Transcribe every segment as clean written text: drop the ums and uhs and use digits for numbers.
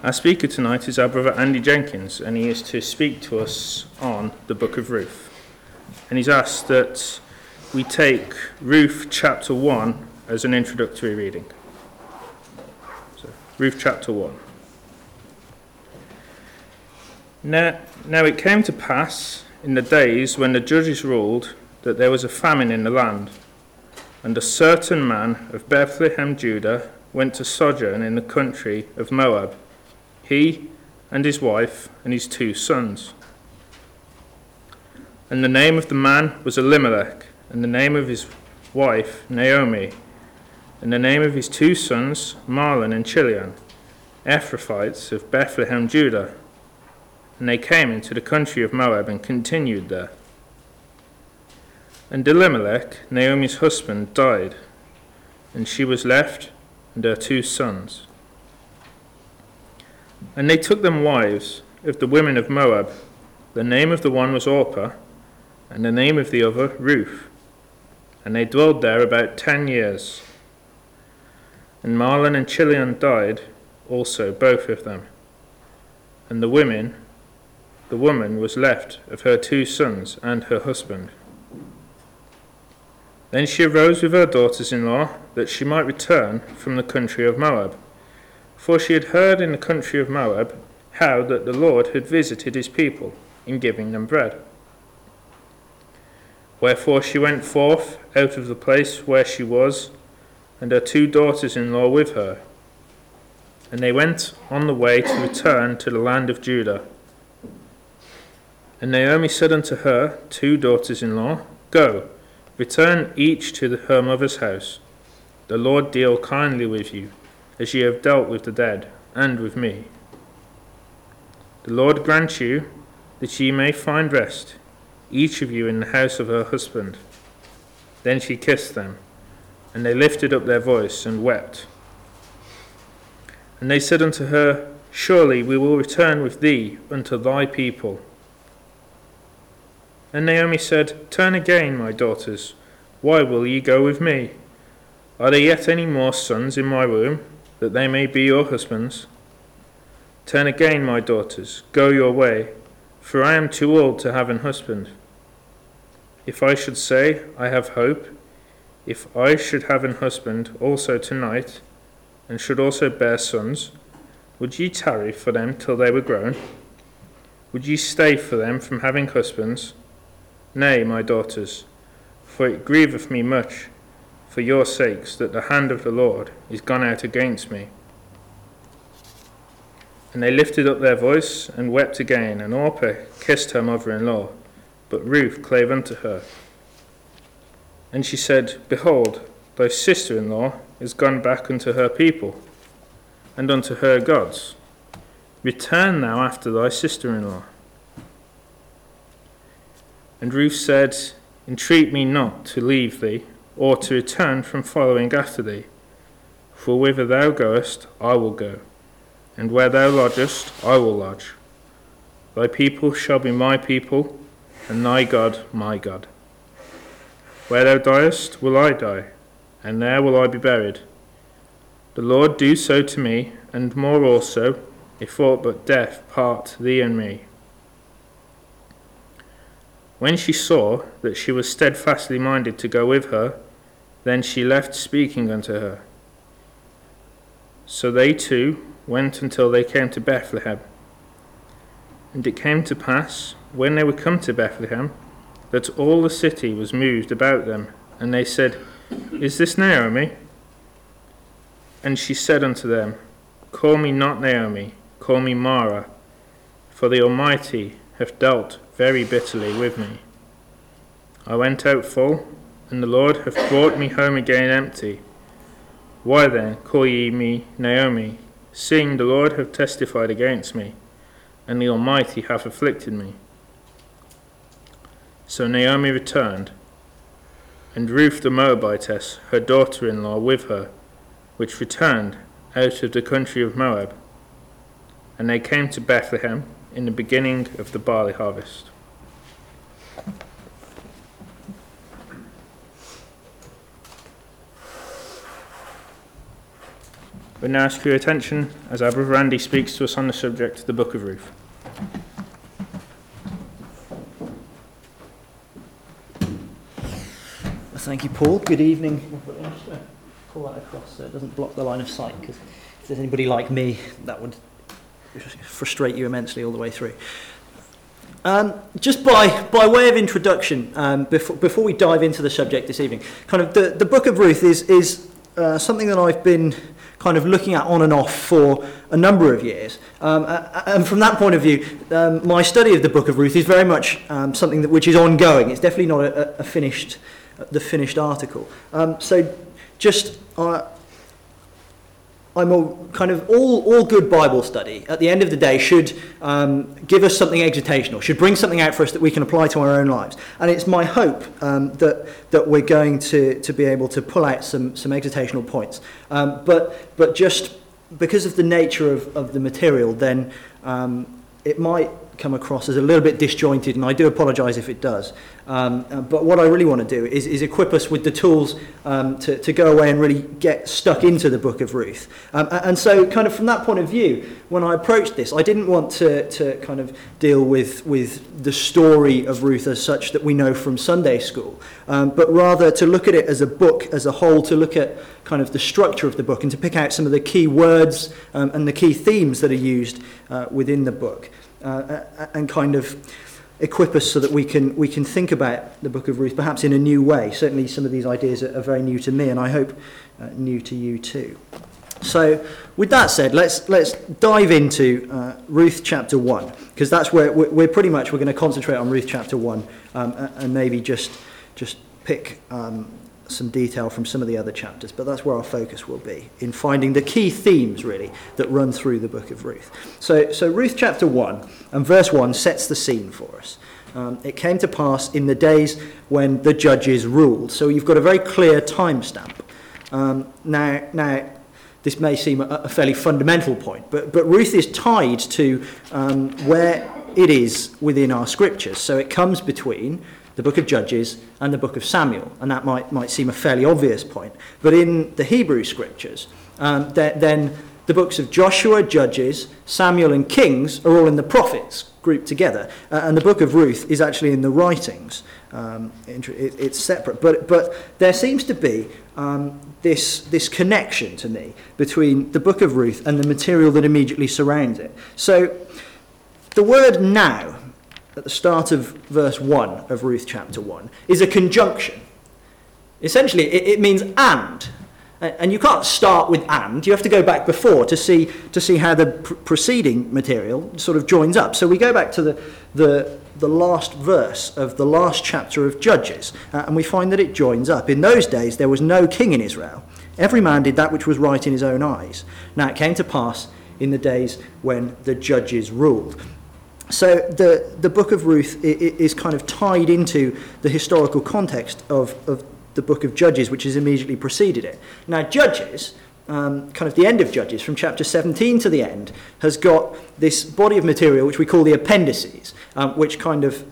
Our speaker tonight is our brother Andy Jenkins, and he is to speak to us on the book of Ruth. And he's asked that we take Ruth chapter 1 as an introductory reading. So, Ruth chapter 1. Now it came to pass in the days when the judges ruled that there was a famine in the land, and a certain man of Bethlehem, Judah, went to sojourn in the country of Moab, he and his wife and his 2 sons. And the name of the man was Elimelech, and the name of his wife Naomi, and the name of his 2 sons Mahlon and Chilion, Ephrathites of Bethlehem, Judah. And they came into the country of Moab and continued there. And Elimelech, Naomi's husband, died, and she was left and her 2 sons. And they took them wives of the women of Moab. The name of the one was Orpah, and the name of the other Ruth. And they dwelled there about 10 years. And Mahlon and Chilion died also, both of them. And the woman was left of her 2 sons and her husband. Then she arose with her daughters-in-law, that she might return from the country of Moab. For she had heard in the country of Moab how that the Lord had visited his people in giving them bread. Wherefore she went forth out of the place where she was, and her 2 daughters-in-law with her. And they went on the way to return to the land of Judah. And Naomi said unto her 2 daughters-in-law, Go, return each to her mother's house. The Lord deal kindly with you, as ye have dealt with the dead, and with me. The Lord grant you that ye may find rest, each of you in the house of her husband. Then she kissed them, and they lifted up their voice and wept. And they said unto her, Surely we will return with thee unto thy people. And Naomi said, Turn again, my daughters, why will ye go with me? Are there yet any more sons in my womb, that they may be your husbands? Turn again, my daughters, go your way, for I am too old to have an husband. If I should say, I have hope, if I should have an husband also tonight, and should also bear sons, would ye tarry for them till they were grown? Would ye stay for them from having husbands? Nay, my daughters, for it grieveth me much, for your sakes, that the hand of the Lord is gone out against me. And they lifted up their voice and wept again, and Orpah kissed her mother-in-law, but Ruth clave unto her. And she said, Behold, thy sister-in-law is gone back unto her people, and unto her gods. Return thou after thy sister-in-law. And Ruth said, Entreat me not to leave thee, or to return from following after thee. For whither thou goest, I will go, and where thou lodgest, I will lodge. Thy people shall be my people, and thy God my God. Where thou diest, will I die, and there will I be buried. The Lord do so to me, and more also, if aught but death part thee and me. When she saw that she was steadfastly minded to go with her, then she left speaking unto her. So they 2 went until they came to Bethlehem. And it came to pass, when they were come to Bethlehem, that all the city was moved about them, and they said, Is this Naomi? And she said unto them, Call me not Naomi, call me Mara, for the Almighty hath dealt very bitterly with me. I went out full, and the Lord hath brought me home again empty. Why then call ye me Naomi, seeing the Lord hath testified against me, and the Almighty hath afflicted me? So Naomi returned, and Ruth the Moabitess, her daughter-in-law, with her, which returned out of the country of Moab. And they came to Bethlehem in the beginning of the barley harvest. We now ask for your attention as our brother Andy speaks to us on the subject of the Book of Ruth. Thank you, Paul. Good evening. Pull that across so it doesn't block the line of sight, because if there's anybody like me, that would frustrate you immensely all the way through. Just by way of introduction, before we dive into the subject this evening, kind of the Book of Ruth is something that I've been kind of looking at on and off for a number of years. And from that point of view, my study of the Book of Ruth is very much something which is ongoing. It's definitely not the finished article. So just all good Bible study at the end of the day should give us something exhortational, should bring something out for us that we can apply to our own lives. And it's my hope that we're going to be able to pull out some exhortational points. But just because of the nature of the material, then it might come across as a little bit disjointed, and I do apologise if it does. But what I really want to do is equip us with the tools to go away and really get stuck into the Book of Ruth. And so kind of from that point of view, when I approached this, I didn't want to kind of deal with the story of Ruth as such that we know from Sunday school, but rather to look at it as a book as a whole, to look at kind of the structure of the book and to pick out some of the key words and the key themes that are used within the book. And kind of equip us so that we can think about the Book of Ruth perhaps in a new way. Certainly some of these ideas are very new to me, and I hope new to you too. So with that said, let's dive into Ruth chapter 1, because that's where we're going to concentrate on Ruth chapter 1 and maybe just pick some detail from some of the other chapters, but that's where our focus will be, in finding the key themes really that run through the Book of Ruth. So Ruth chapter 1 and verse 1 sets the scene for us. It came to pass in the days when the judges ruled. So you've got a very clear timestamp. Now this may seem a fairly fundamental point, but Ruth is tied to where it is within our scriptures. So it comes between the book of Judges and the book of Samuel, and that might seem a fairly obvious point. But in the Hebrew scriptures, then the books of Joshua, Judges, Samuel and Kings are all in the prophets grouped together, and the book of Ruth is actually in the writings. It's separate, but there seems to be this connection to me between the book of Ruth and the material that immediately surrounds it. So the word now at the start of verse 1 of Ruth chapter 1 is a conjunction. Essentially, it means and you can't start with and. You have to go back before to see how the preceding material sort of joins up. So we go back to the last verse of the last chapter of Judges, and we find that it joins up. In those days there was no king in Israel. Every man did that which was right in his own eyes. Now it came to pass in the days when the judges ruled. So the book of Ruth is kind of tied into the historical context of the book of Judges, which has immediately preceded it. Now Judges, kind of the end of Judges, from chapter 17 to the end, has got this body of material which we call the appendices, which kind of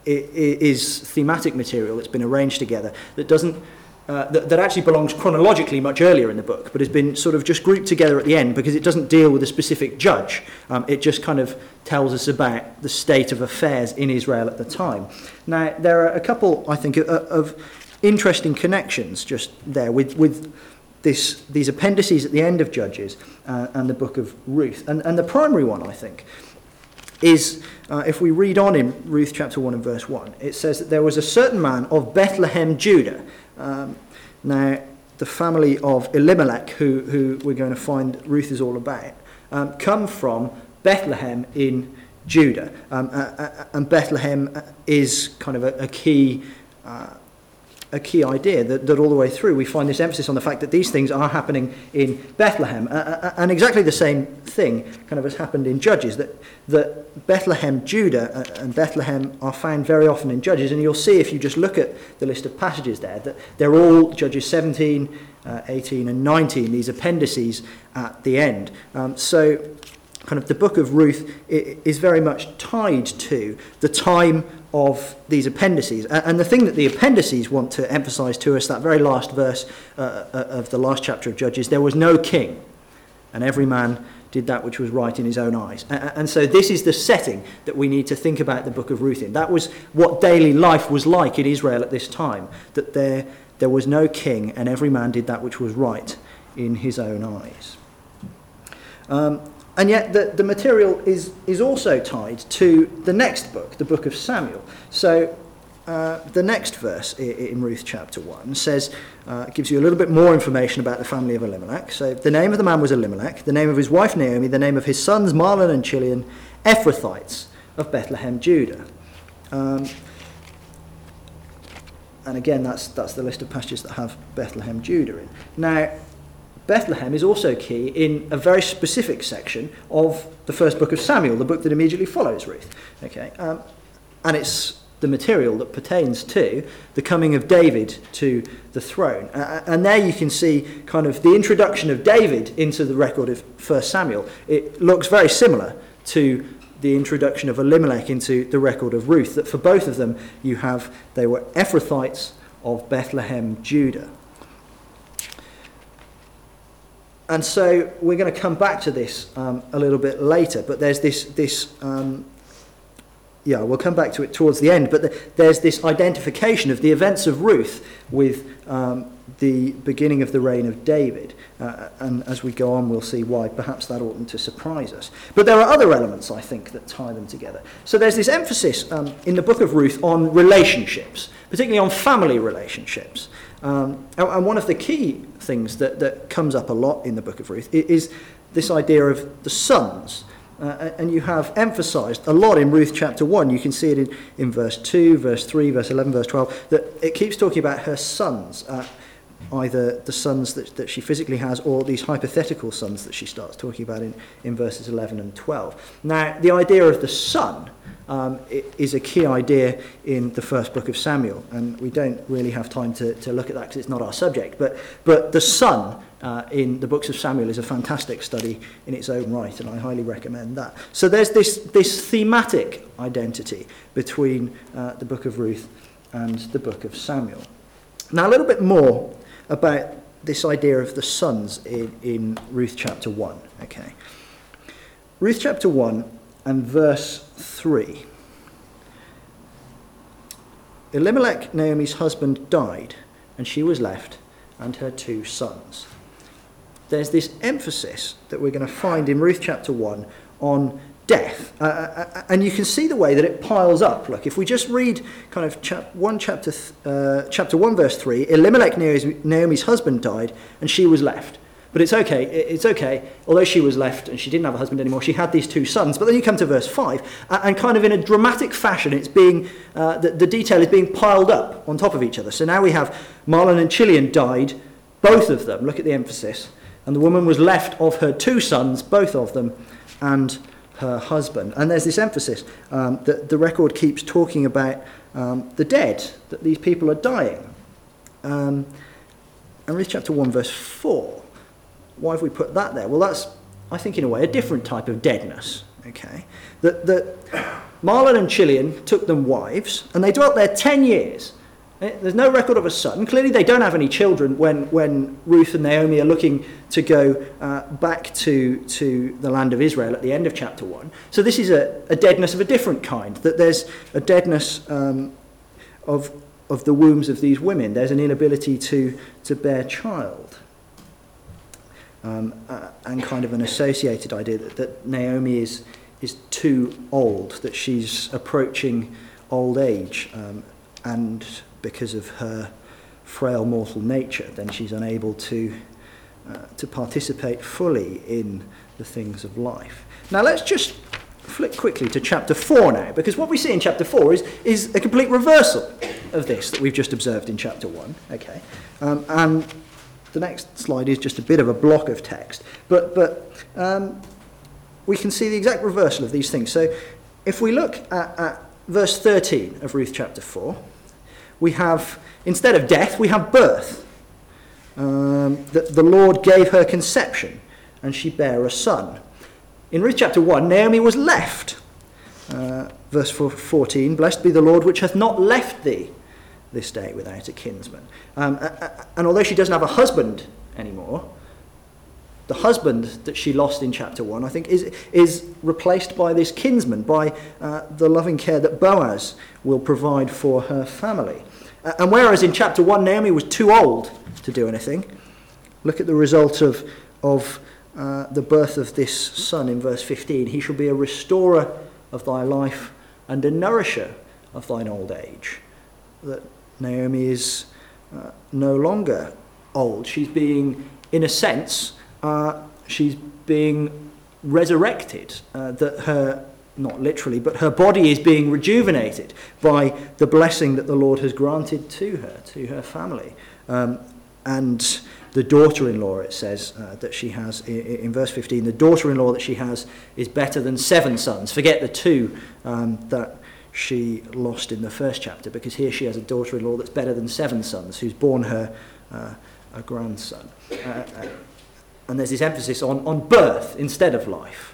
is thematic material that's been arranged together that doesn't that actually belongs chronologically much earlier in the book, but has been sort of just grouped together at the end because it doesn't deal with a specific judge. It just kind of tells us about the state of affairs in Israel at the time. Now, there are a couple, I think, of interesting connections just there with these appendices at the end of Judges and the book of Ruth. And the primary one, I think, is, if we read on in Ruth chapter 1 and verse 1, it says that there was a certain man of Bethlehem, Judah. Now, the family of Elimelech, who we're going to find Ruth is all about, come from Bethlehem in Judah. And Bethlehem is kind of a key idea that all the way through we find this emphasis on the fact that these things are happening in Bethlehem. And exactly the same thing kind of has happened in Judges, that Bethlehem, Judah, and Bethlehem are found very often in Judges. And you'll see if you just look at the list of passages there, that they're all Judges 17, 18 and 19, these appendices at the end. So kind of the book of Ruth is very much tied to the time of these appendices. And the thing that the appendices want to emphasize to us, that very last verse of the last chapter of Judges, there was no king. and every man did that which was right in his own eyes. And so this is the setting that we need to think about the book of Ruth in. That was what daily life was like in Israel at this time, that there was no king, and every man did that which was right in his own eyes. And yet the material is also tied to the next book, the book of Samuel. So the next verse in Ruth chapter 1 says, gives you a little bit more information about the family of Elimelech. So the name of the man was Elimelech, the name of his wife Naomi, the name of his sons Mahlon and Chilion, Ephrathites of Bethlehem, Judah. And again, that's the list of passages that have Bethlehem, Judah in. Now, Bethlehem is also key in a very specific section of the first book of Samuel, the book that immediately follows Ruth. Okay, and it's the material that pertains to the coming of David to the throne. And there you can see kind of the introduction of David into the record of 1 Samuel. It looks very similar to the introduction of Elimelech into the record of Ruth, that for both of them they were Ephrathites of Bethlehem, Judah. And so we're going to come back to this a little bit later, but there's we'll come back to it towards the end, but there's this identification of the events of Ruth with the beginning of the reign of David. And as we go on, we'll see why perhaps that oughtn't to surprise us. But there are other elements, I think, that tie them together. So there's this emphasis in the book of Ruth on relationships, particularly on family relationships. And one of the key things that comes up a lot in the book of Ruth is this idea of the sons. And you have emphasised a lot in Ruth chapter 1. You can see it in verse 2, verse 3, verse 11, verse 12, that it keeps talking about her sons, either the sons that she physically has or these hypothetical sons that she starts talking about in verses 11 and 12. Now, the idea of the son is a key idea in the first book of Samuel, and we don't really have time to look at that because it's not our subject, but the son in the books of Samuel is a fantastic study in its own right, and I highly recommend that. So there's this thematic identity between the book of Ruth and the book of Samuel. Now, a little bit more about this idea of the sons in Ruth chapter 1. Okay, Ruth chapter 1 and verse 3. Elimelech, Naomi's husband, died, and she was left, and her 2 sons. There's this emphasis that we're going to find in Ruth chapter 1 on death. And you can see the way that it piles up. Look, if we just read kind of chapter 1, verse 3, Elimelech, Naomi's husband, died, and she was left. But it's okay. Although she was left and she didn't have a husband anymore, she had these 2 sons. But then you come to verse 5, and kind of in a dramatic fashion, it's being the detail is being piled up on top of each other. So now we have Mahlon and Chilion died, both of them. Look at the emphasis. And the woman was left of her 2 sons, both of them, and her husband. And there's this emphasis that the record keeps talking about the dead, that these people are dying. And Ruth chapter 1, verse 4. Why have we put that there? Well, that's, I think, in a way, a different type of deadness. Okay, that Mahlon and Chilion took them wives, and they dwelt there 10 years. There's no record of a son. Clearly, they don't have any children when Ruth and Naomi are looking to go back to the land of Israel at the end of chapter 1. So this is a deadness of a different kind, that there's a deadness of the wombs of these women. There's an inability to bear child. And kind of an associated idea that Naomi is too old, that she's approaching old age, and because of her frail mortal nature, then she's unable to participate fully in the things of life. Now let's just flick quickly to chapter 4 now, because what we see in chapter 4 is a complete reversal of this that we've just observed in chapter 1. Okay, and the next slide is just a bit of a block of text, but we can see the exact reversal of these things. So if we look at verse 13 of Ruth chapter 4, we have, instead of death, we have birth. That the Lord gave her conception, and she bare a son. In Ruth chapter 1, Naomi was left. Verse 14, blessed be the Lord which hath not left thee this day without a kinsman. And although she doesn't have a husband anymore, the husband that she lost in chapter 1, I think, is replaced by this kinsman, by the loving care that Boaz will provide for her family. And whereas in chapter 1 Naomi was too old to do anything, look at the result of the birth of this son in verse 15. He shall be a restorer of thy life and a nourisher of thine old age. That Naomi is no longer old. She's being, in a sense, she's being resurrected. That her, not literally, but her body is being rejuvenated by the blessing that the Lord has granted to her family. And the daughter-in-law, it says, that she has, in verse 15, the daughter-in-law that she has is better than 7 sons. Forget the 2 that she lost in the first chapter, because here she has a daughter-in-law that's better than 7 sons, who's borne her a grandson. And there's this emphasis on birth instead of life.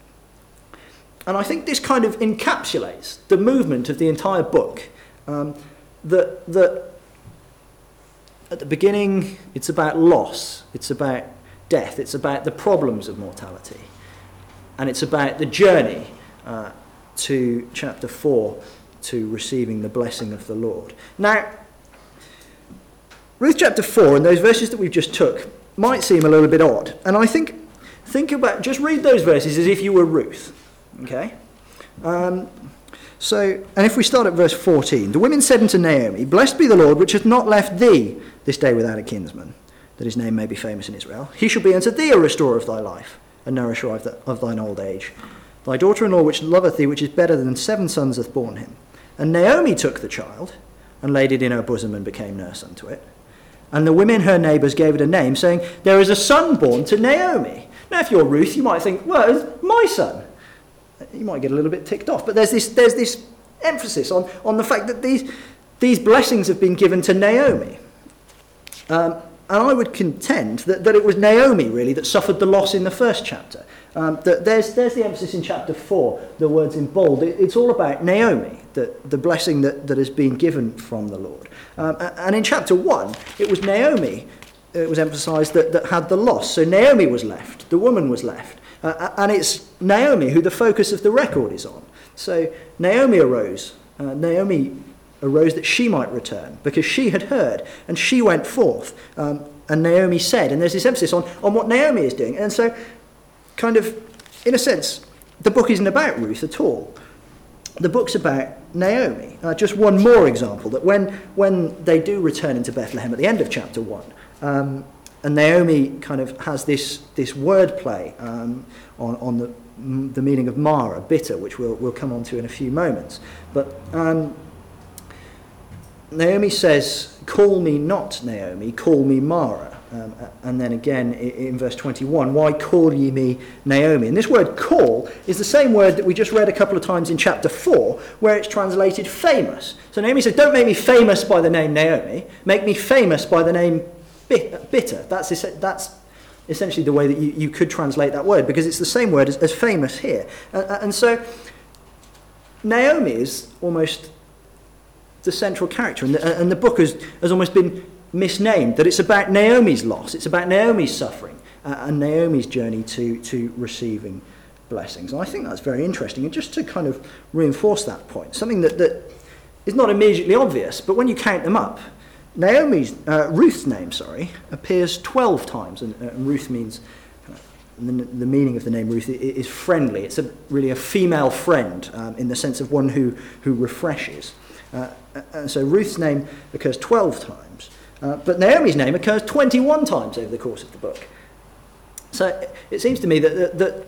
And I think this kind of encapsulates the movement of the entire book. That at the beginning, it's about loss, it's about death, it's about the problems of mortality, and it's about the journey to chapter 4, to receiving the blessing of the Lord. Now, Ruth chapter 4 and those verses that we've just took might seem a little bit odd, and I think about, just read those verses as if you were Ruth, okay? And if we start at verse 14, the women said unto Naomi, Blessed be the Lord, which hath not left thee this day without a kinsman, that his name may be famous in Israel. He shall be unto thee a restorer of thy life, a nourisher of thine old age. Thy daughter-in-law which loveth thee, which is better than 7 sons, hath borne him. And Naomi took the child, and laid it in her bosom, and became nurse unto it. And the women her neighbours gave it a name, saying, There is a son born to Naomi. Now if you're Ruth, you might think, well, it's my son. You might get a little bit ticked off, but there's this emphasis on the fact that these blessings have been given to Naomi. And I would contend that it was Naomi, really, that suffered the loss in the first chapter. That there's the emphasis in chapter 4, the words in bold. It's all about Naomi, the blessing that has been given from the Lord. And in chapter 1, it was Naomi, it was emphasised, that had the loss. So Naomi was left, the woman was left. And it's Naomi who the focus of the record is on. So Naomi arose. Naomi arose that she might return, because she had heard, and she went forth. And Naomi said, and there's this emphasis on what Naomi is doing. And so, kind of, in a sense, the book isn't about Ruth at all. The book's about Naomi. Just one more example, that when they do return into Bethlehem at the end of chapter 1, and Naomi kind of has this wordplay on the meaning of Mara, bitter, which we'll come on to in a few moments. But Naomi says, Call me not Naomi, call me Mara. And then again in verse 21, Why call ye me Naomi? And this word call is the same word that we just read a couple of times in chapter 4, where it's translated famous. So Naomi says, Don't make me famous by the name Naomi, make me famous by the name bitter. That's essentially the way that you could translate that word, because it's the same word as famous here. And so Naomi is almost the central character, and the book has almost been misnamed, that it's about Naomi's loss, it's about Naomi's suffering, and Naomi's journey to receiving blessings. And I think that's very interesting, and just to kind of reinforce that point, something that is not immediately obvious, but when you count them up, Ruth's name, appears 12 times, and Ruth means, the meaning of the name Ruth is friendly. It's really a female friend, in the sense of one who refreshes. And so Ruth's name occurs 12 times, but Naomi's name occurs 21 times over the course of the book. So it seems to me that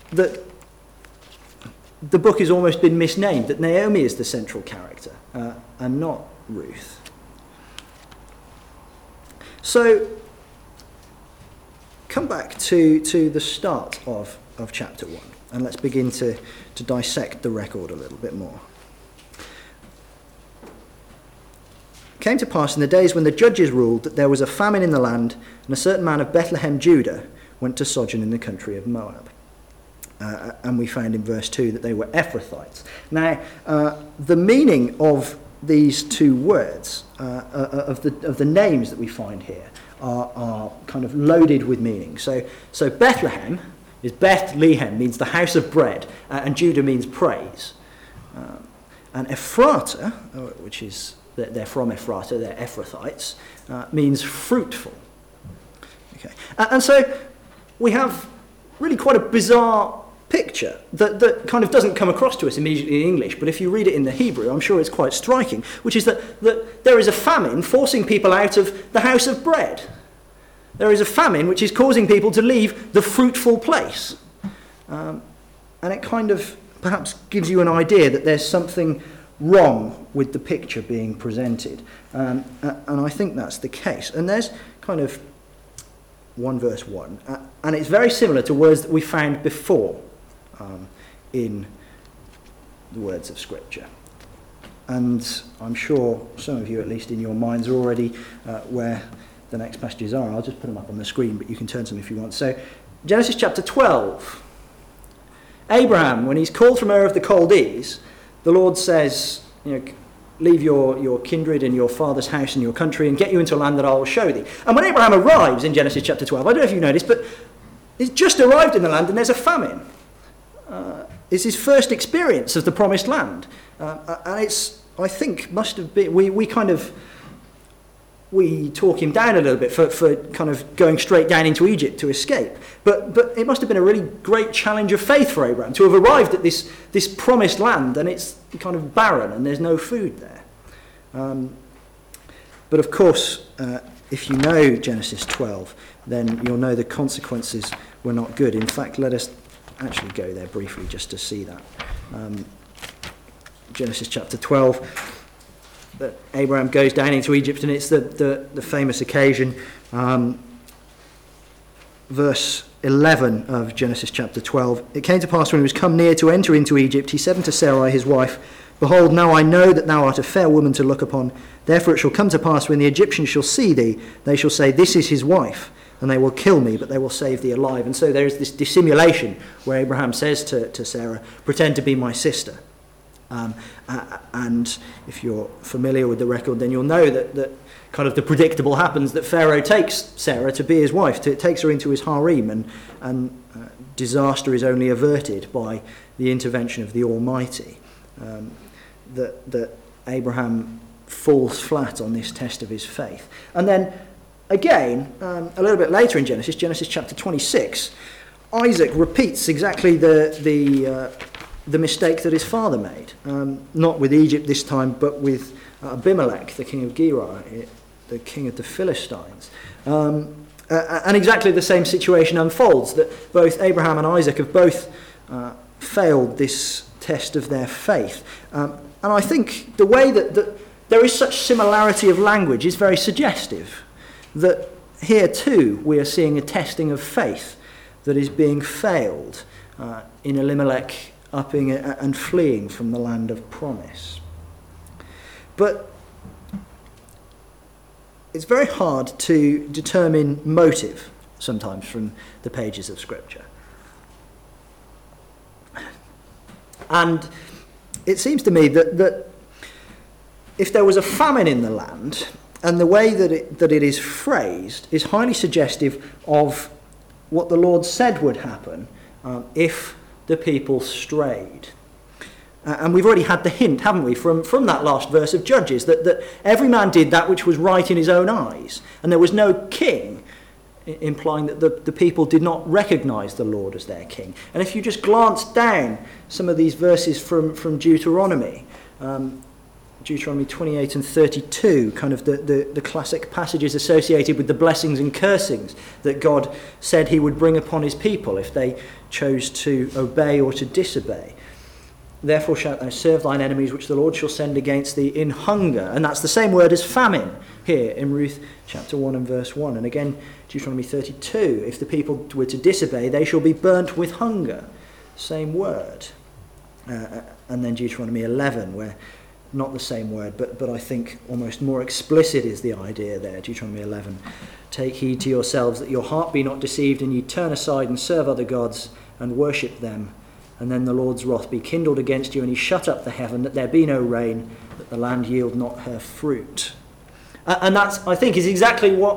the book has almost been misnamed, that Naomi is the central character, and not Ruth. So, come back to the start of chapter 1, and let's begin to dissect the record a little bit more. It came to pass in the days when the judges ruled that there was a famine in the land, and a certain man of Bethlehem, Judah, went to sojourn in the country of Moab. And we found in verse 2 that they were Ephrathites. Now, the meaning of these two words, of the names that we find here, are kind of loaded with meaning. So Bethlehem is Bethlehem, means the house of bread, and Judah means praise. And Ephrata, which is, they're from Ephrata, they're Ephrathites, means fruitful. Okay. And so we have really quite a bizarre picture that kind of doesn't come across to us immediately in English, but if you read it in the Hebrew, I'm sure it's quite striking, which is that there is a famine forcing people out of the house of bread. There is a famine which is causing people to leave the fruitful place. And it kind of perhaps gives you an idea that there's something wrong with the picture being presented. And I think that's the case. And there's kind of 1 verse 1. And it's very similar to words that we found before in the words of Scripture. And I'm sure some of you, at least in your minds, are already where the next passages are. I'll just put them up on the screen, but you can turn to them if you want. So, Genesis chapter 12. Abraham, when he's called from Ur of the Chaldees, the Lord says, leave your kindred and your father's house and your country and get you into a land that I will show thee. And when Abraham arrives in Genesis chapter 12, I don't know if you noticed, but he's just arrived in the land and there's a famine. It's his first experience of the promised land. And it's, I think, must have been, we talk him down a little bit for kind of going straight down into Egypt to escape. But it must have been a really great challenge of faith for Abraham to have arrived at this promised land and it's kind of barren and there's no food there. But of course, if you know Genesis 12, then you'll know the consequences were not good. In fact, let us actually go there briefly just to see that. Genesis chapter 12. That Abraham goes down into Egypt, and it's the famous occasion. Verse 11 of Genesis chapter 12. It came to pass when he was come near to enter into Egypt, he said unto Sarai his wife, Behold, now I know that thou art a fair woman to look upon. Therefore it shall come to pass when the Egyptians shall see thee, they shall say, This is his wife, and they will kill me, but they will save thee alive. And so there is this dissimulation where Abraham says to Sarah, Pretend to be my sister. And if you're familiar with the record, then you'll know that kind of the predictable happens, that Pharaoh takes Sarah to be his wife, takes her into his harem, and disaster is only averted by the intervention of the Almighty. That Abraham falls flat on this test of his faith. And then again, a little bit later in Genesis chapter 26, Isaac repeats exactly the mistake that his father made, not with Egypt this time, but with Abimelech, the king of Gerar, the king of the Philistines. And exactly the same situation unfolds, that both Abraham and Isaac have both failed this test of their faith. And I think the way that there is such similarity of language is very suggestive, that here too we are seeing a testing of faith that is being failed in Elimelech upping and fleeing from the land of promise. But it's very hard to determine motive sometimes from the pages of Scripture. And it seems to me that if there was a famine in the land, and the way that it is phrased is highly suggestive of what the Lord said would happen if the people strayed. And we've already had the hint, haven't we, from that last verse of Judges, that every man did that which was right in his own eyes, and there was no king, implying that the people did not recognize the Lord as their king. And if you just glance down some of these verses from Deuteronomy, Deuteronomy 28 and 32, kind of the classic passages associated with the blessings and cursings that God said he would bring upon his people if they chose to obey or to disobey. Therefore shalt thou serve thine enemies, which the Lord shall send against thee in hunger. And that's the same word as famine here in Ruth chapter 1 and verse 1. And again, Deuteronomy 32, if the people were to disobey, they shall be burnt with hunger. Same word. And then Deuteronomy 11, where not the same word, but I think almost more explicit is the idea there. Deuteronomy 11, take heed to yourselves that your heart be not deceived, and ye turn aside and serve other gods and worship them. And then the Lord's wrath be kindled against you, and he shut up the heaven, that there be no rain, that the land yield not her fruit. And that's, I think, is exactly what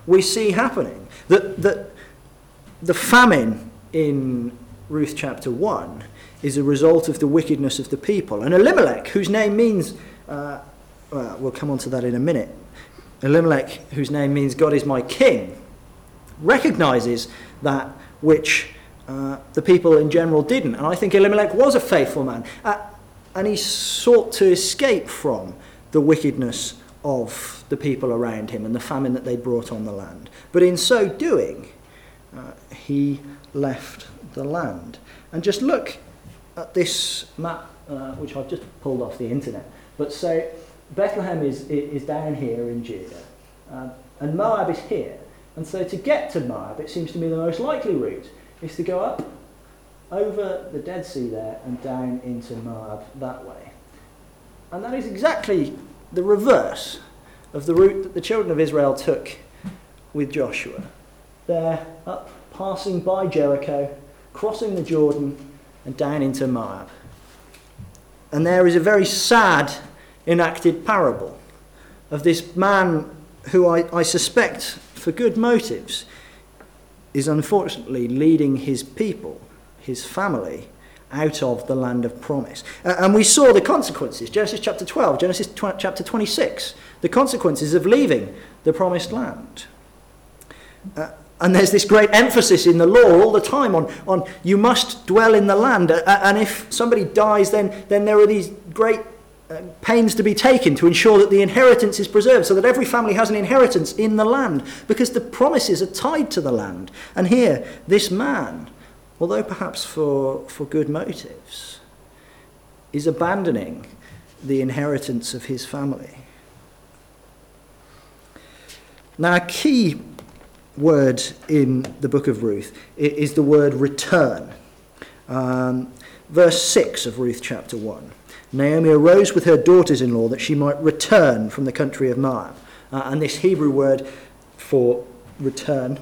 we see happening. That the famine in Ruth chapter 1 is a result of the wickedness of the people. And Elimelech, whose name means, we'll come on to that in a minute, Elimelech, whose name means God is my king, recognises that which the people in general didn't. And I think Elimelech was a faithful man. And he sought to escape from the wickedness of the people around him and the famine that they brought on the land. But in so doing, he left the land. And just look at this map, which I've just pulled off the internet. But so Bethlehem is down here in Judah, and Moab is here. And so to get to Moab, it seems to me the most likely route is to go up over the Dead Sea there and down into Moab that way. And that is exactly the reverse of the route that the children of Israel took with Joshua. They're up, passing by Jericho, crossing the Jordan, and down into Moab. And there is a very sad enacted parable of this man who I suspect, for good motives, is unfortunately leading his people, his family, out of the land of promise. And we saw the consequences, Genesis chapter 12, Genesis chapter 26, the consequences of leaving the promised land. And there's this great emphasis in the law all the time on you must dwell in the land. And if somebody dies, then there are these great pains to be taken to ensure that the inheritance is preserved, so that every family has an inheritance in the land, because the promises are tied to the land. And here, this man, although perhaps for good motives, is abandoning the inheritance of his family. Now, a key word in the book of Ruth is the word return. Verse 6 of Ruth chapter 1. Naomi arose with her daughters-in-law that she might return from the country of Moab. And this Hebrew word for return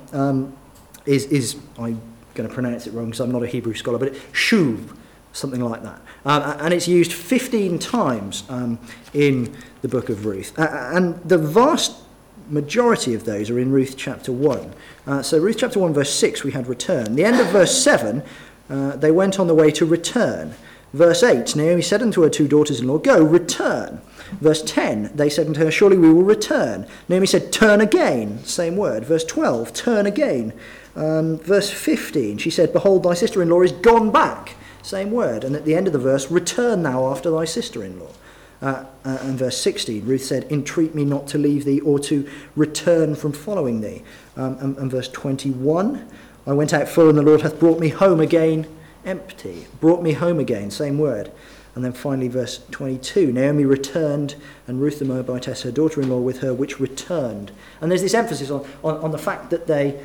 is I'm going to pronounce it wrong because I'm not a Hebrew scholar, but shuv, something like that. And it's used 15 times in the book of Ruth. And the vast majority of those are in Ruth chapter 1. So Ruth chapter 1 verse 6 we had return. The end of verse 7, they went on the way to return. Verse 8, Naomi said unto her two daughters-in-law, go, return. Verse 10, they said unto her, surely we will return. Naomi said, turn again. Same word. Verse 12, turn again. Verse 15, she said, behold, thy sister-in-law is gone back. Same word. And at the end of the verse, return now after thy sister-in-law. And verse 16, Ruth said, entreat me not to leave thee or to return from following thee. And verse 21, I went out full and the Lord hath brought me home again empty. Brought me home again, same word. And then finally verse 22, Naomi returned and Ruth the Moabitess, her daughter-in-law, with her, which returned. And there's this emphasis on the fact that they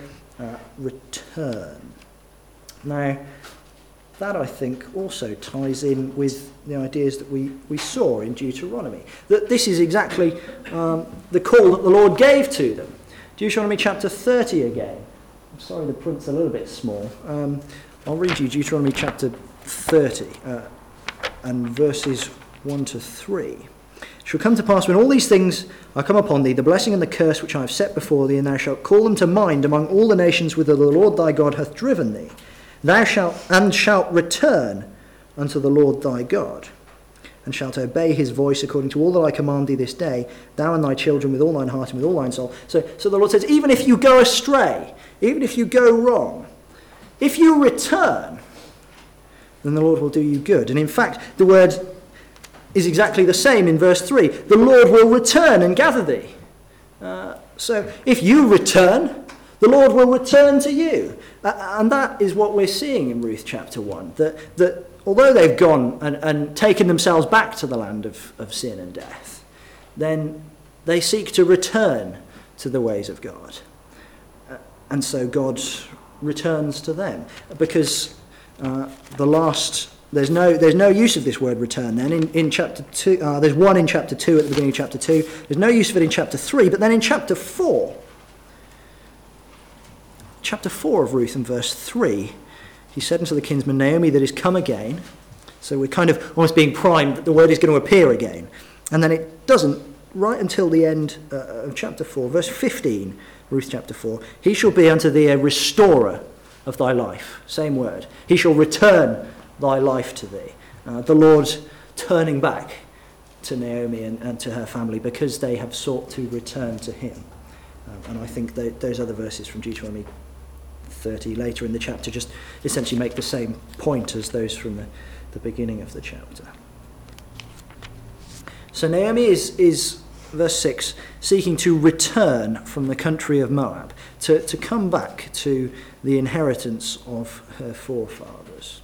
return. Now, that I think also ties in with the ideas that we saw in Deuteronomy. That this is exactly the call that the Lord gave to them. Deuteronomy chapter 30 again. I'm sorry the print's a little bit small. I'll read you Deuteronomy chapter 30 and verses 1 to 3. It shall come to pass when all these things are come upon thee, the blessing and the curse which I have set before thee, and thou shalt call them to mind among all the nations whither the Lord thy God hath driven thee, thou shalt return unto the Lord thy God, and shalt obey his voice according to all that I command thee this day, thou and thy children with all thine heart and with all thine soul. So the Lord says, even if you go astray, even if you go wrong, if you return, then the Lord will do you good. And in fact, the word is exactly the same in verse 3. The Lord will return and gather thee. So if you return, the Lord will return to you. And that is what we're seeing in Ruth chapter 1. That although they've gone and taken themselves back to the land of sin and death, then they seek to return to the ways of God. And so God returns to them, because there's no use of this word return then in chapter 2. There's one in chapter 2 at the beginning of chapter 2. There's no use of it in chapter 3, but then in chapter 4 of Ruth and verse 3, he said unto the kinsman Naomi that is come again. So we're kind of almost being primed that the word is going to appear again, and then it doesn't right until the end of chapter 4, verse 15. Ruth chapter 4. He shall be unto thee a restorer of thy life. Same word. He shall return thy life to thee. The Lord turning back to Naomi and to her family because they have sought to return to him. And I think those other verses from Deuteronomy 30 later in the chapter just essentially make the same point as those from the beginning of the chapter. So Naomi is, verse 6, seeking to return from the country of Moab, to come back to the inheritance of her forefathers.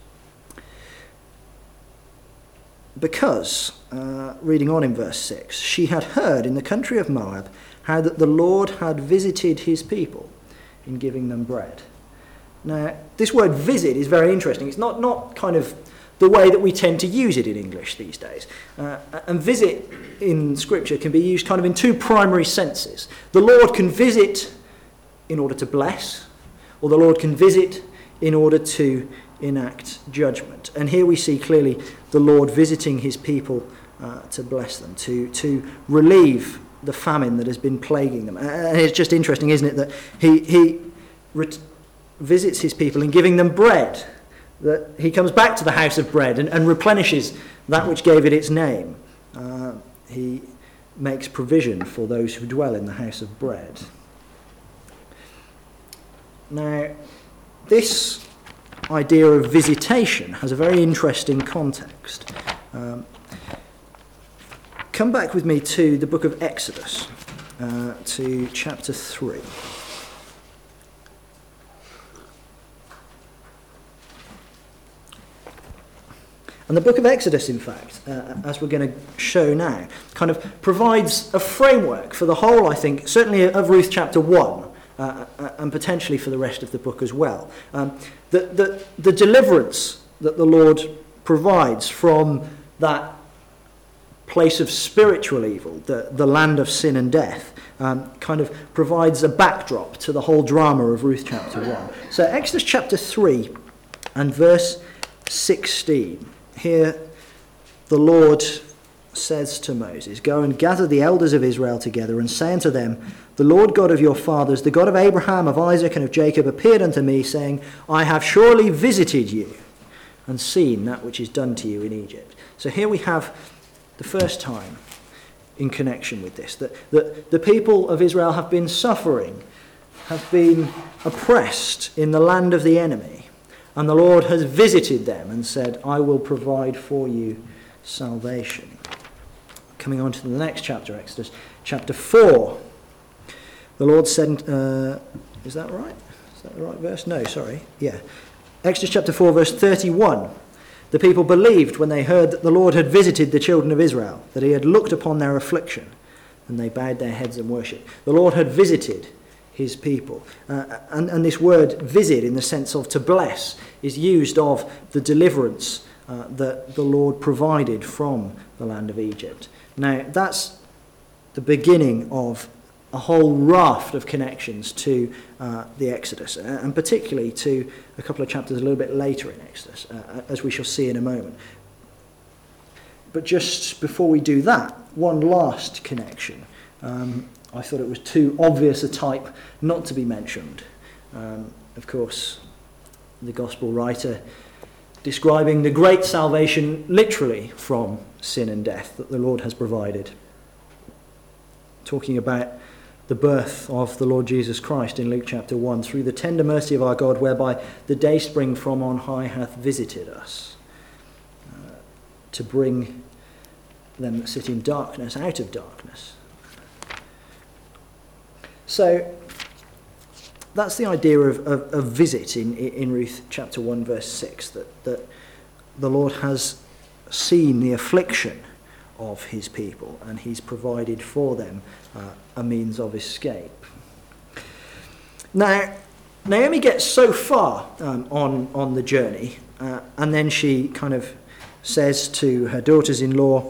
Because, reading on in verse 6, she had heard in the country of Moab how that the Lord had visited his people in giving them bread. Now, this word visit is very interesting. It's not kind of the way that we tend to use it in English these days. And visit in Scripture can be used kind of in two primary senses. The Lord can visit in order to bless, or the Lord can visit in order to enact judgment. And here we see clearly the Lord visiting his people to bless them, to relieve the famine that has been plaguing them. And it's just interesting, isn't it, that he visits his people in giving them bread, that he comes back to the house of bread and replenishes that which gave it its name. He makes provision for those who dwell in the house of bread. Now, this idea of visitation has a very interesting context. Come back with me to the book of Exodus, to chapter 3. And the book of Exodus, in fact, as we're going to show now, kind of provides a framework for the whole, I think, certainly of Ruth chapter 1, and potentially for the rest of the book as well. The deliverance that the Lord provides from that place of spiritual evil, the land of sin and death, kind of provides a backdrop to the whole drama of Ruth chapter 1. So Exodus chapter 3 and verse 16. Here the Lord says to Moses, "Go and gather the elders of Israel together, and say unto them, The Lord God of your fathers, the God of Abraham, of Isaac, and of Jacob, appeared unto me, saying, I have surely visited you, and seen that which is done to you in Egypt." So here we have the first time in connection with this, that the people of Israel have been suffering, have been oppressed in the land of the enemy. And the Lord has visited them and said, I will provide for you salvation. Coming on to the next chapter, Exodus chapter 4. The Lord said, is that right? Is that the right verse? No, sorry. Yeah. Exodus chapter 4, verse 31. The people believed when they heard that the Lord had visited the children of Israel, that he had looked upon their affliction, and they bowed their heads and worshipped. The Lord had visited his people. And this word visit, in the sense of to bless, is used of the deliverance that the Lord provided from the land of Egypt. Now, that's the beginning of a whole raft of connections to the Exodus, and particularly to a couple of chapters a little bit later in Exodus, as we shall see in a moment. But just before we do that, one last connection. I thought it was too obvious a type not to be mentioned. Of course, the gospel writer describing the great salvation literally from sin and death that the Lord has provided. Talking about the birth of the Lord Jesus Christ in Luke chapter 1, through the tender mercy of our God, whereby the dayspring from on high hath visited us, to bring them that sit in darkness out of darkness. So that's the idea of visit in Ruth chapter 1 verse 6, that the Lord has seen the affliction of his people and he's provided for them a means of escape. Now, Naomi gets so far on the journey, and then she kind of says to her daughters-in-law,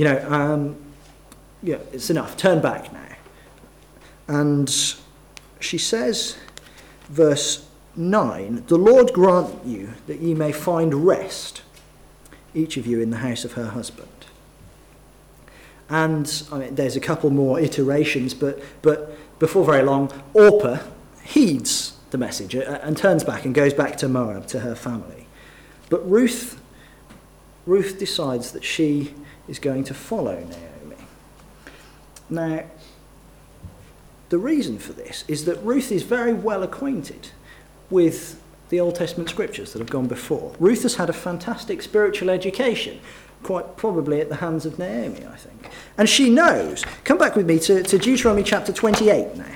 it's enough, turn back now. And she says, verse 9, "The Lord grant you that ye may find rest, each of you in the house of her husband." And I mean, there's a couple more iterations, but before very long, Orpah heeds the message and turns back and goes back to Moab, to her family. But Ruth decides that she is going to follow Naomi. Now, the reason for this is that Ruth is very well acquainted with the Old Testament scriptures that have gone before. Ruth has had a fantastic spiritual education, quite probably at the hands of Naomi, I think. And she knows. Come back with me to Deuteronomy chapter 28 now.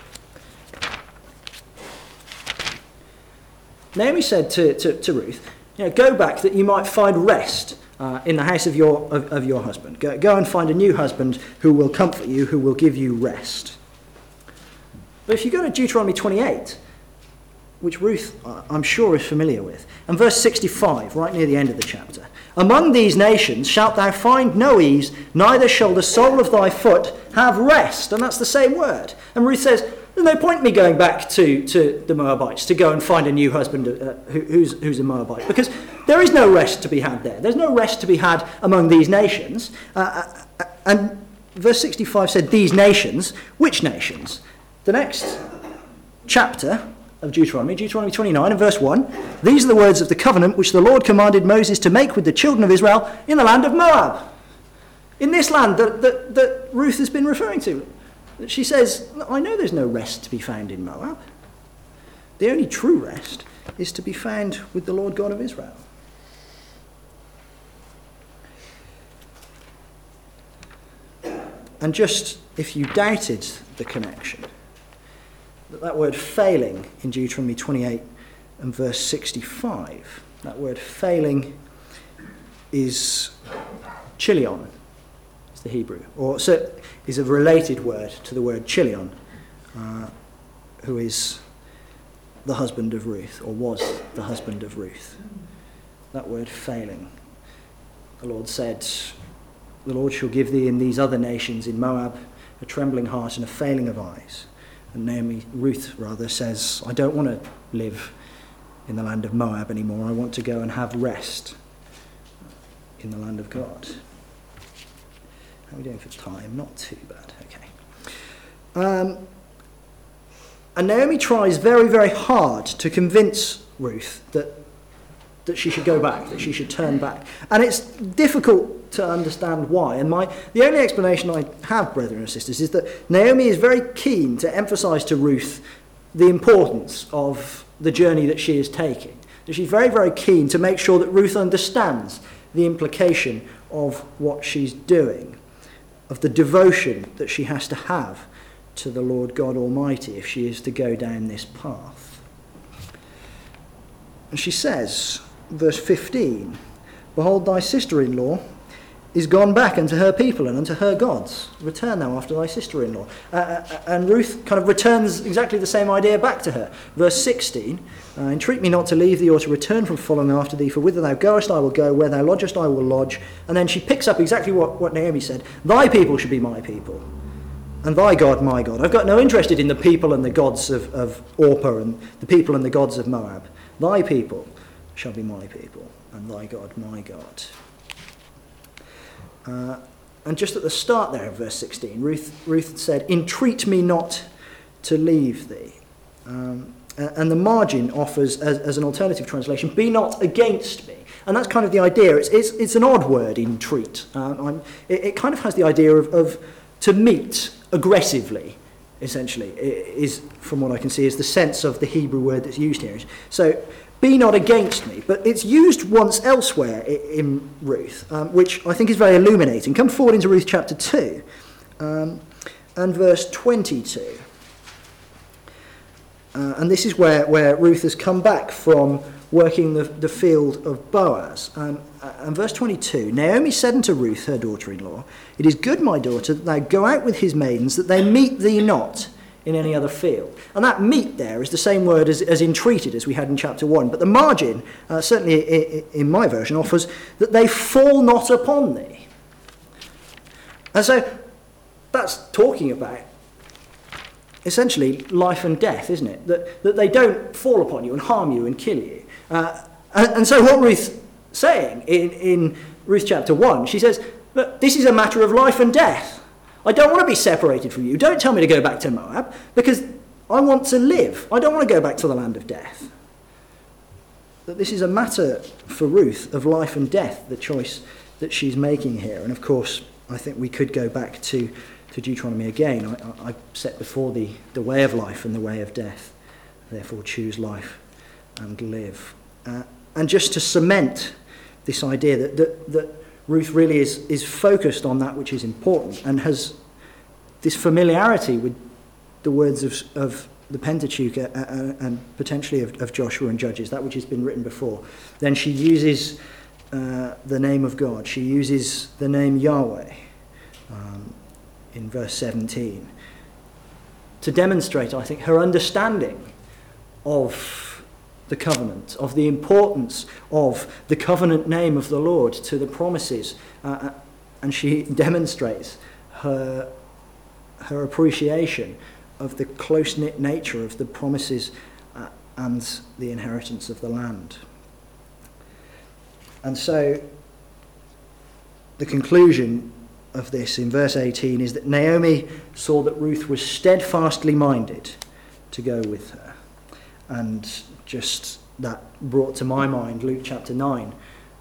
Naomi said to Ruth, go back that you might find rest in the house of your husband. Go and find a new husband who will comfort you, who will give you rest. But if you go to Deuteronomy 28, which Ruth, I'm sure, is familiar with, and verse 65, right near the end of the chapter, among these nations shalt thou find no ease, neither shall the sole of thy foot have rest. And that's the same word. And Ruth says, there's no point in me going back to the Moabites to go and find a new husband who's a Moabite, because there is no rest to be had there. There's no rest to be had among these nations. And verse 65 said, these nations. Which nations? The next chapter of Deuteronomy 29 and verse 1, these are the words of the covenant which the Lord commanded Moses to make with the children of Israel in the land of Moab. In this land that Ruth has been referring to. She says, I know there's no rest to be found in Moab. The only true rest is to be found with the Lord God of Israel. And just if you doubted the connection, that word failing in Deuteronomy 28 and verse 65, that word failing is chilion, it's the Hebrew, or so is a related word to the word chilion, who is the husband of Ruth, or was the husband of Ruth. That word failing. The Lord said, the Lord shall give thee in these other nations, in Moab, a trembling heart and a failing of eyes. And Ruth says, I don't want to live in the land of Moab anymore. I want to go and have rest in the land of God. How are we doing for time? Not too bad. Okay. And Naomi tries very, very hard to convince Ruth that she should go back, that she should turn back. And it's difficult to understand why. And the only explanation I have, brethren and sisters, is that Naomi is very keen to emphasize to Ruth the importance of the journey that she is taking. That she's very, very keen to make sure that Ruth understands the implication of what she's doing, of the devotion that she has to have to the Lord God Almighty if she is to go down this path. And she says, verse 15, behold, thy sister-in-law is gone back unto her people and unto her gods. Return thou after thy sister-in-law. And Ruth kind of returns exactly the same idea back to her. Verse 16, entreat me not to leave thee or to return from following after thee, for whither thou goest I will go, where thou lodgest I will lodge. And then she picks up exactly what Naomi said. Thy people should be my people, and thy God my God. I've got no interest in the people and the gods of Orpah and the people and the gods of Moab. Thy people shall be my people, and thy God my God. And just at the start there of verse 16, Ruth said, entreat me not to leave thee. And the margin offers, as an alternative translation, be not against me. And that's kind of the idea. It's an odd word, entreat. It kind of has the idea of to meet aggressively, essentially, is, from what I can see, is the sense of the Hebrew word that's used here. So, be not against me. But it's used once elsewhere in Ruth, which I think is very illuminating. Come forward into Ruth chapter 2 and verse 22. And this is where Ruth has come back from working the field of Boaz. And verse 22, Naomi said unto Ruth, her daughter-in-law, it is good, my daughter, that thou go out with his maidens, that they meet thee not in any other field. And that meet there is the same word as entreated as we had in chapter 1. But the margin, certainly in my version, offers that they fall not upon thee. And so that's talking about essentially life and death, isn't it? That they don't fall upon you and harm you and kill you. And so what Ruth's saying in Ruth chapter 1, she says, Look, this is a matter of life and death. I don't want to be separated from you. Don't tell me to go back to Moab, because I want to live. I don't want to go back to the land of death. That this is a matter for Ruth of life and death, the choice that she's making here. And of course, I think we could go back to Deuteronomy again. I set before thee the way of life and the way of death. Therefore choose life and live. And just to cement this idea that Ruth really is focused on that which is important and has this familiarity with the words of the Pentateuch and potentially of Joshua and Judges, that which has been written before. Then she uses the name of God. She uses the name Yahweh in verse 17 to demonstrate, I think, her understanding of the covenant, of the importance of the covenant name of the Lord to the promises, and she demonstrates her appreciation of the close-knit nature of the promises and the inheritance of the land. And so the conclusion of this in verse 18 is that Naomi saw that Ruth was steadfastly minded to go with her. And just that brought to my mind Luke chapter 9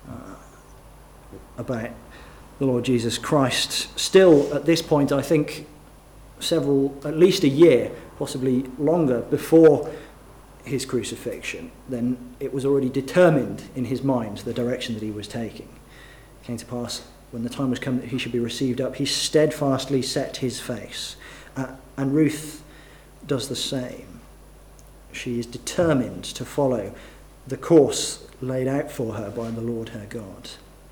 about the Lord Jesus Christ. Still at this point, I think at least a year, possibly longer, before his crucifixion, then it was already determined in his mind the direction that he was taking. It came to pass, when the time was come that he should be received up, he steadfastly set his face. And Ruth does the same. She is determined to follow the course laid out for her by the Lord her God.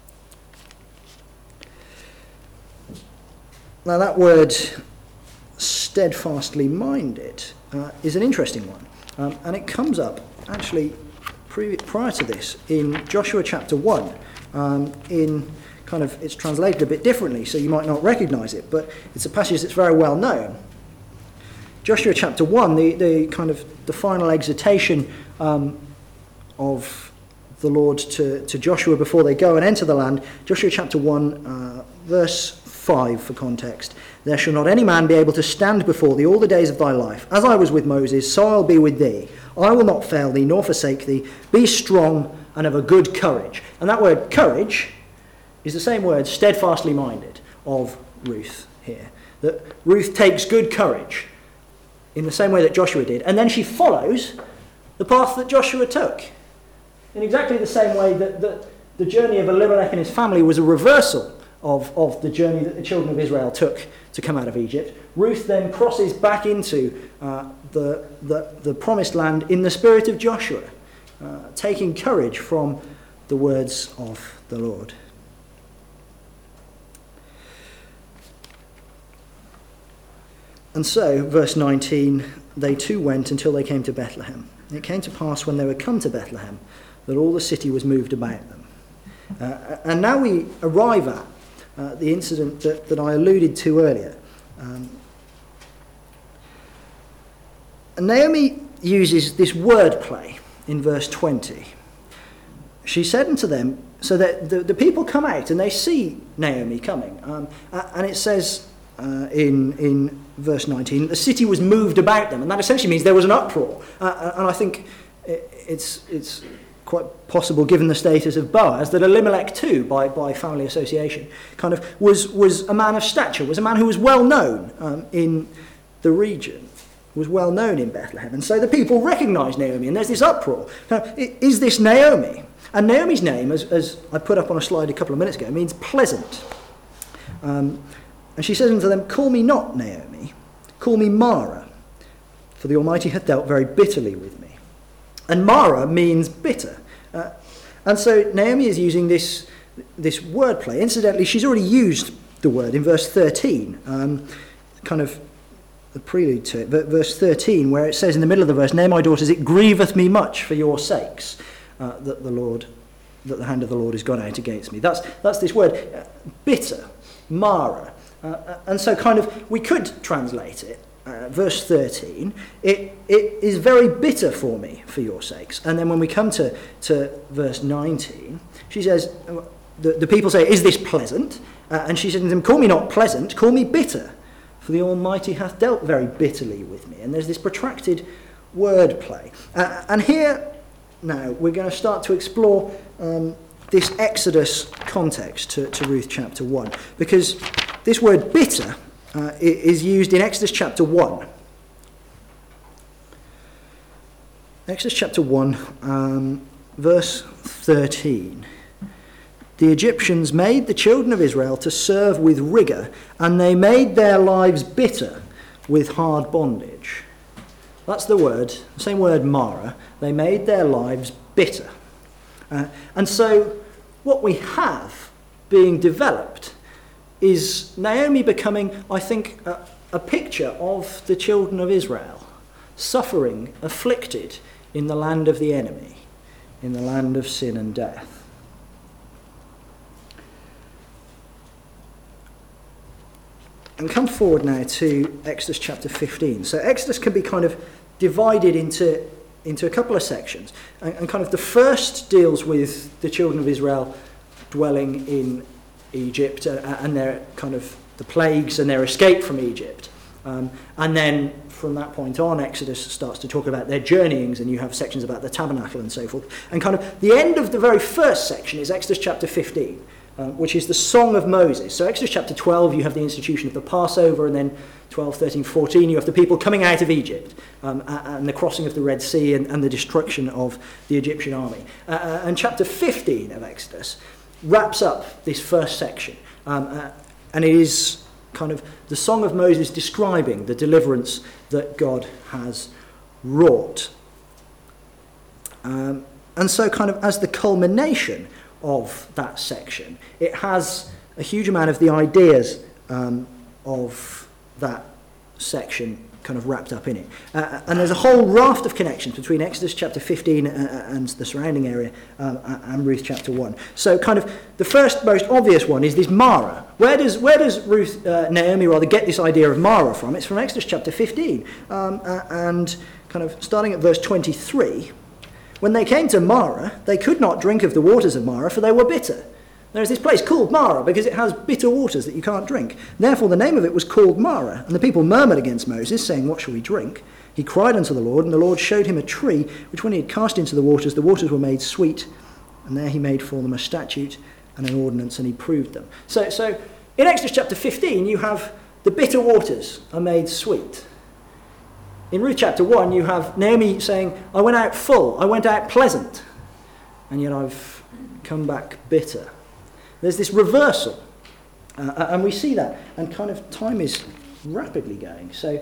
Now that word, steadfastly minded, is an interesting one. And it comes up, actually, prior to this, in Joshua chapter 1, it's translated a bit differently, so you might not recognise it, but it's a passage that's very well known. Joshua chapter 1, the final exhortation of the Lord to Joshua before they go and enter the land. Joshua chapter 1, verse 5 for context. There shall not any man be able to stand before thee all the days of thy life. As I was with Moses, so I'll be with thee. I will not fail thee nor forsake thee. Be strong and of a good courage. And that word courage is the same word, steadfastly minded, of Ruth here. That Ruth takes good courage in the same way that Joshua did, and then she follows the path that Joshua took. In exactly the same way that the journey of Elimelech and his family was a reversal of the journey that the children of Israel took to come out of Egypt. Ruth then crosses back into the promised land in the spirit of Joshua, taking courage from the words of the Lord. And so, verse 19, they too went until they came to Bethlehem. And it came to pass when they were come to Bethlehem that all the city was moved about them. And now we arrive at the incident that I alluded to earlier. And Naomi uses this wordplay in verse 20. She said unto them, so that the people come out and they see Naomi coming. And it says in verse 19, the city was moved about them. And that essentially means there was an uproar. And I think it's quite possible, given the status of Boaz, that Elimelech too, by family association, kind of was a man of stature, was a man who was well known in the region, was well known in Bethlehem. And so the people recognise Naomi, and there's this uproar. Now, is this Naomi? And Naomi's name, as I put up on a slide a couple of minutes ago, means pleasant. And she says unto them, call me not Naomi, call me Mara, for the Almighty hath dealt very bitterly with me. And Mara means bitter. And so Naomi is using this wordplay. Incidentally, she's already used the word in verse 13, kind of the prelude to it. But verse 13, where it says in the middle of the verse, nay, my daughters, it grieveth me much for your sakes that the hand of the Lord is gone out against me. That's this word, bitter, Mara. And so kind of we could translate it. Verse 13, it is very bitter for me for your sakes. And then when we come to verse 19, she says, the people say, "Is this pleasant?" And she said to them, "Call me not pleasant, call me bitter, for the Almighty hath dealt very bitterly with me." And there's this protracted wordplay. And here, now, we're going to start to explore this Exodus context to Ruth chapter 1, because this word bitter is used in Exodus chapter 1. Exodus chapter 1, verse 13. The Egyptians made the children of Israel to serve with rigour, and they made their lives bitter with hard bondage. That's the same word, Mara. They made their lives bitter. And so what we have being developed is Naomi becoming, I think, a picture of the children of Israel, suffering, afflicted in the land of the enemy, in the land of sin and death. And come forward now to Exodus chapter 15. So Exodus can be kind of divided into a couple of sections. And kind of the first deals with the children of Israel dwelling in Egypt and their kind of the plagues and their escape from Egypt. And then from that point on, Exodus starts to talk about their journeyings, and you have sections about the tabernacle and so forth. And kind of the end of the very first section is Exodus chapter 15. Which is the Song of Moses. So Exodus chapter 12, you have the institution of the Passover, and then 12, 13, 14, you have the people coming out of Egypt, and the crossing of the Red Sea and the destruction of the Egyptian army. And chapter 15 of Exodus wraps up this first section, and it is kind of the Song of Moses describing the deliverance that God has wrought. And so kind of as the culmination of that section, it has a huge amount of the ideas of that section kind of wrapped up in it. And there's a whole raft of connections between Exodus chapter 15 and the surrounding area and Ruth chapter 1. So kind of the first most obvious one is this Mara. Where does Naomi get this idea of Mara from? It's from Exodus chapter 15. And kind of starting at verse 23, when they came to Mara, they could not drink of the waters of Mara, for they were bitter. There is this place called Mara because it has bitter waters that you can't drink. Therefore the name of it was called Mara. And the people murmured against Moses, saying, "What shall we drink?" He cried unto the Lord, and the Lord showed him a tree, which when he had cast into the waters were made sweet. And there he made for them a statute and an ordinance, and he proved them. So in Exodus chapter 15, you have the bitter waters are made sweet. In Ruth chapter 1, you have Naomi saying, "I went out full, I went out pleasant, and yet I've come back bitter." There's this reversal, and we see that, and kind of time is rapidly going. So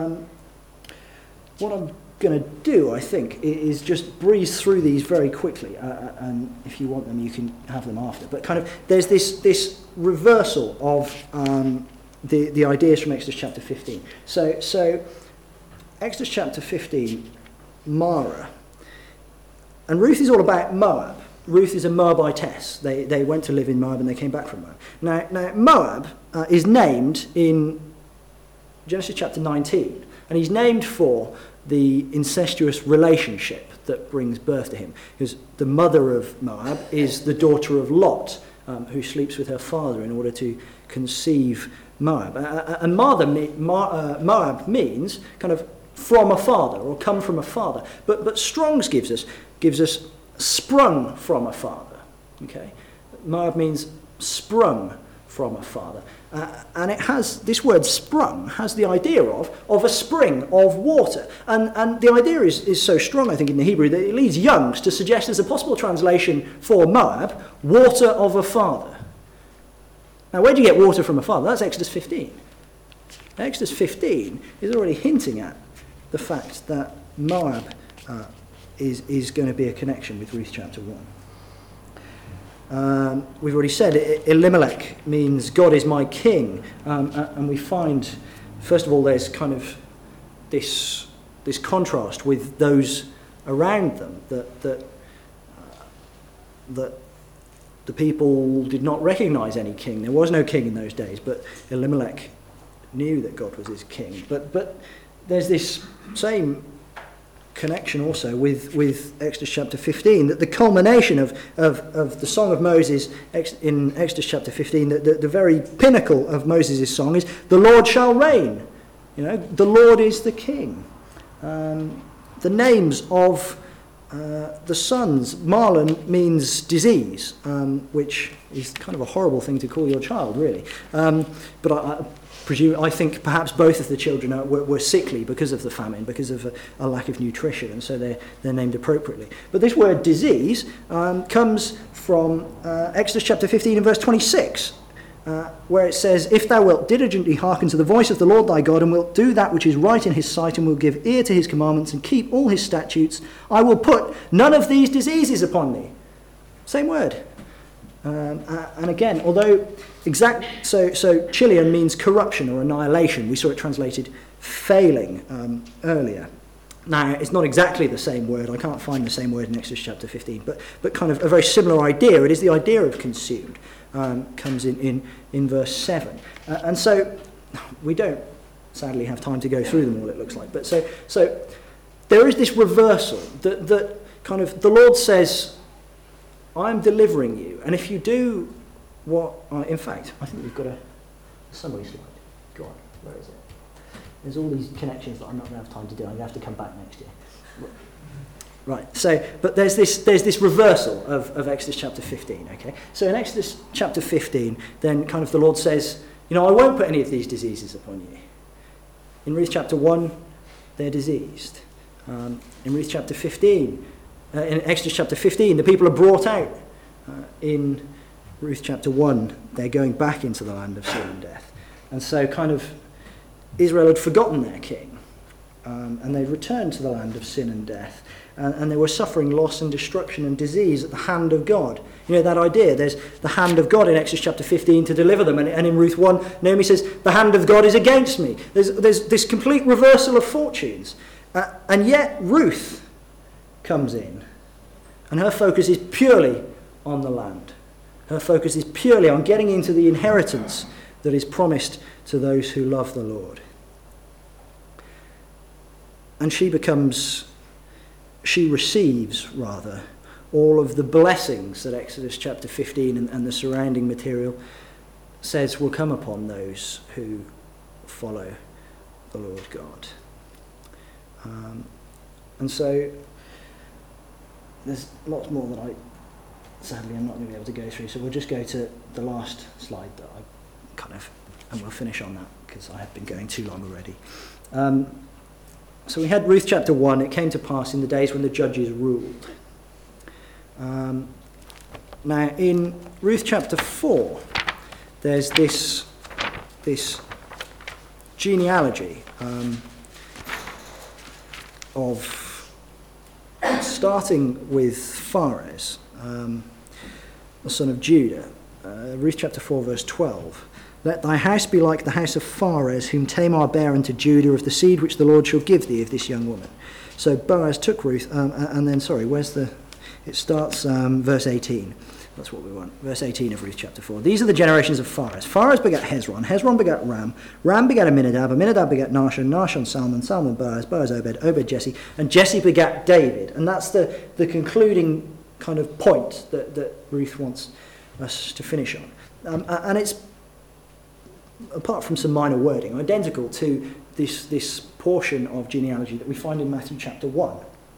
what I'm going to do, I think, is just breeze through these very quickly, and if you want them, you can have them after. But kind of there's this reversal of the ideas from Exodus chapter 15. So Exodus chapter 15, Mara. And Ruth is all about Moab. Ruth is a Moabitess. They went to live in Moab and they came back from Moab. Now Moab is named in Genesis chapter 19. And he's named for the incestuous relationship that brings birth to him. Because the mother of Moab is the daughter of Lot, who sleeps with her father in order to conceive Moab. And Moab means kind of from a father, or come from a father. But Strong's gives us sprung from a father. Okay, Moab means sprung from a father, and it has this word sprung has the idea of a spring of water, and the idea is so strong, I think, in the Hebrew that it leads Young's to suggest as a possible translation for Moab, water of a father. Now, where do you get water from a father? That's Exodus 15. Exodus 15 is already hinting at the fact that Moab is going to be a connection with Ruth chapter 1. We've already said Elimelech means God is my king, and we find, first of all, there's kind of this contrast with those around them, that the people did not recognize any king. There was no king in those days, but Elimelech knew that God was his king. But there's this same connection also with Exodus chapter 15, that the culmination of the Song of Moses in Exodus chapter 15, the very pinnacle of Moses' song is, the Lord shall reign. The Lord is the king. The names of the sons, Marlon means disease, which is kind of a horrible thing to call your child, really. But I think perhaps both of the children were sickly because of the famine, because of a lack of nutrition, and so they're named appropriately. But this word disease comes from Exodus chapter 15 and verse 26, where it says, if thou wilt diligently hearken to the voice of the Lord thy God, and wilt do that which is right in his sight, and will give ear to his commandments, and keep all his statutes, I will put none of these diseases upon thee. Same word. And again, although so Chilean means corruption or annihilation. We saw it translated failing earlier. Now, it's not exactly the same word. I can't find the same word in Exodus chapter 15, but kind of a very similar idea. It is the idea of consumed. Comes in verse 7. And so we don't, sadly, have time to go through them all, it looks like. But so there is this reversal that kind of the Lord says, I'm delivering you. And if you do what in fact, I think we've got a summary slide. Go on, where is it? There's all these connections that I'm not going to have time to do. I'm going to have to come back next year. Right, so, but there's this reversal of Exodus chapter 15, okay? So in Exodus chapter 15, then kind of the Lord says, I won't put any of these diseases upon you. In Ruth chapter 1, they're diseased. In Ruth chapter 15, in Exodus chapter 15, the people are brought out. In Ruth chapter 1, they're going back into the land of sin and death. And so kind of Israel had forgotten their king, and they'd returned to the land of sin and death. And they were suffering loss and destruction and disease at the hand of God. That idea, there's the hand of God in Exodus chapter 15 to deliver them. And in Ruth 1, Naomi says, the hand of God is against me. There's this complete reversal of fortunes. And yet Ruth comes in, and her focus is purely on the land. Her focus is purely on getting into the inheritance that is promised to those who love the Lord. And she receives, rather, all of the blessings that Exodus chapter 15 and the surrounding material says will come upon those who follow the Lord God. And so there's lots more that sadly I'm not going to be able to go through, so we'll just go to the last slide that and we'll finish on that because I have been going too long already. So we had Ruth chapter 1, it came to pass in the days when the judges ruled. Now in Ruth chapter 4, there's this genealogy of starting with Phares, the son of Judah. Ruth chapter 4 verse 12. Let thy house be like the house of Phares, whom Tamar bare unto Judah, of the seed which the Lord shall give thee of this young woman. So Boaz took Ruth, and then, it starts verse 18. That's what we want. Verse 18 of Ruth chapter 4. These are the generations of Phares. Phares begat Hezron. Hezron begat Ram. Ram begat Aminadab. Aminadab begat Nahshon. Nahshon Salmon. Salmon Boaz. Boaz Obed. Obed Jesse. And Jesse begat David. And that's the concluding kind of point that Ruth wants us to finish on. And it's, apart from some minor wording, identical to this portion of genealogy that we find in Matthew chapter 1.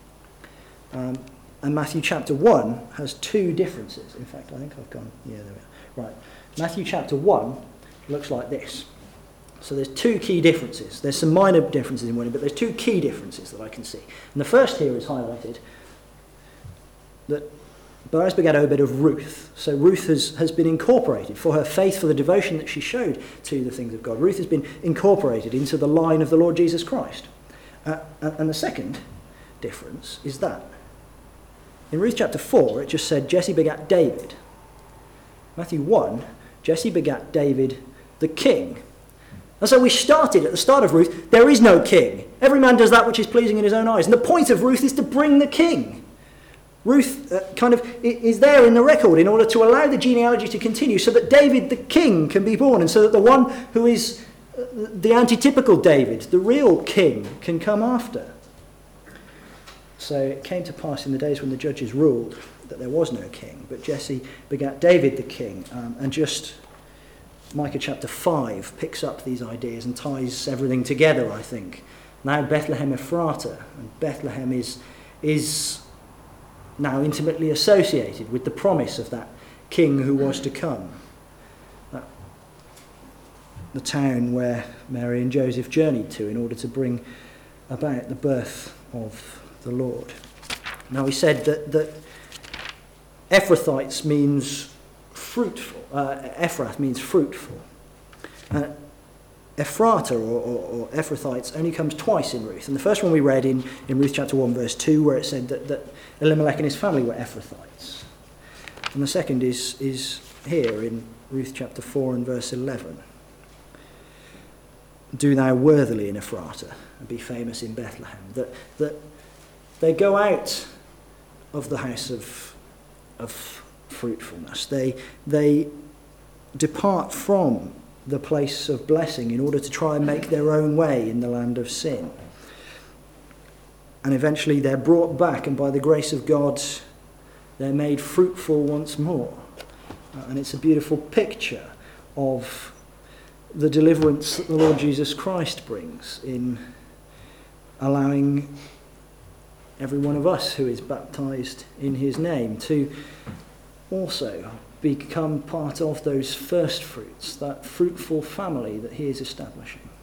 And Matthew chapter 1 has two differences. In fact, I think I've gone, yeah, there we are. Right, Matthew chapter 1 looks like this. So there's two key differences. There's some minor differences in wording, but there's two key differences that I can see. And the first here is highlighted, that Boaz begat Obed of Ruth. So Ruth has been incorporated for her faith, for the devotion that she showed to the things of God. Ruth has been incorporated into the line of the Lord Jesus Christ. And the second difference is that in Ruth chapter 4, it just said Jesse begat David. Matthew 1, Jesse begat David the king. And so we started at the start of Ruth, there is no king. Every man does that which is pleasing in his own eyes. And the point of Ruth is to bring the king. Ruth is there in the record in order to allow the genealogy to continue so that David the king can be born, and so that the one who is the antitypical David, the real king, can come after. So it came to pass in the days when the judges ruled that there was no king, but Jesse begat David the king. And just Micah chapter 5 picks up these ideas and ties everything together, I think. Now Bethlehem Ephrata, and Bethlehem is now intimately associated with the promise of that king who was to come. The town where Mary and Joseph journeyed to in order to bring about the birth of the Lord. Now we said that Ephrathites means fruitful. Ephrath means fruitful. Ephrata or Ephrathites only comes twice in Ruth. And the first one we read in Ruth chapter 1 verse 2, where it said that Elimelech and his family were Ephrathites. And the second is here in Ruth chapter 4 and verse 11. Do thou worthily in Ephrata and be famous in Bethlehem. That they go out of the house of fruitfulness. They depart from the place of blessing in order to try and make their own way in the land of sin. And eventually they're brought back, and by the grace of God, they're made fruitful once more. And it's a beautiful picture of the deliverance that the Lord Jesus Christ brings in allowing every one of us who is baptized in his name to also become part of those first fruits, that fruitful family that he is establishing.